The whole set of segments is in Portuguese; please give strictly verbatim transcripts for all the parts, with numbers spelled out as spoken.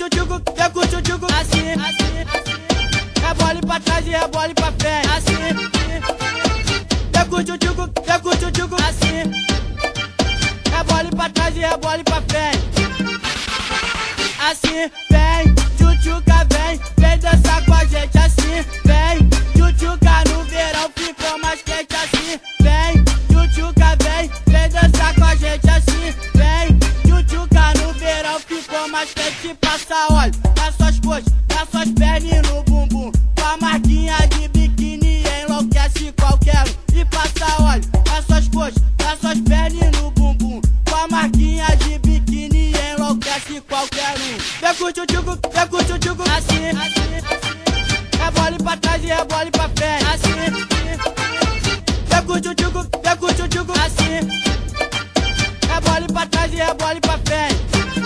tchutchuco, vem com tchutchuco, assim, assim, assim. Rebole pra trás e rebole pra frente, assim. Vem com tchutchuco, vem com tchutchuco, assim. Rebole pra trás e rebole pra frente, assim. Vem, tchutchuca, vem, vem dançar com a gente, assim. Vem, tchutchuca, no verão ficou mais quente, assim. Vem, tchutchuca, vem, vem dançar com a gente, assim. Vem, tchutchuca, no verão ficou mais quente. Passa óleo nas suas coxas, nas suas pernas e no bumbum. Com a marquinha de biquíni enlouquece qualquer um. E passa óleo nas suas coxas, nas suas pernas e no bumbum. Com a marquinha de biquíni enlouquece qualquer um. Vem com tchutchuco, vem com tchutchuco, assim, assim, assim. Rebole pra trás e rebole pra frente, assim. Vem com tchutchuco, vem com tchutchuco, assim. Rebole pra trás e rebole pra frente,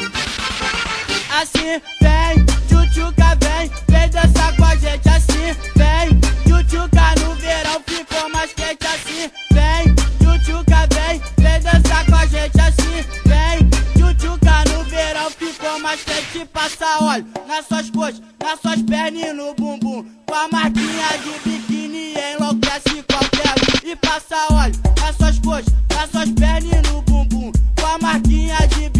assim. Vem, tchutchuca, vem, vem dançar com a gente, assim. Vem, tchutchuca, no verão ficou mais quente, assim. Vem, tchutchuca, vem, vem dançar com a gente, assim. Vem, tchutchuca, no verão ficou mais quente. Passa óleo nas suas coxas, nas suas pernas e no bumbum. Com a marquinha de biquíni enlouquece qualquer um. E passa óleo nas suas coxas, nas suas pernas e no bumbum. Com a marquinha de biquíni